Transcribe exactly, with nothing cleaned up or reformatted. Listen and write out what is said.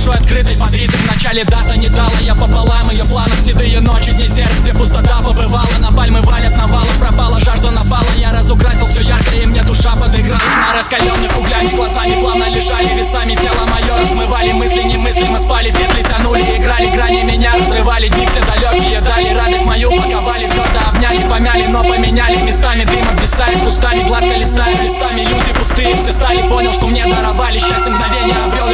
душой открытой под ритм. В начале дата не дала я пополам ее планов. Седые ночи, дни сердце, где пустота побывала. На пальмы валят навалом, пропала жажда напала. Я разукрасил все ярко, и мне душа подыграла. На раскаленных углями глазами плавно лежали весами. Тело мое размывали мысли, не мысли. Мы спали, петли тянули, играли грани меня. Разрывали дни все далекие, дали радость мою. Паковали, твердо обняли, помяли, но поменяли местами. Дым обвисает кустами, гладко листая листами. Люди пустые все стали, понял, что мне даровали счастье мгновения. Обрел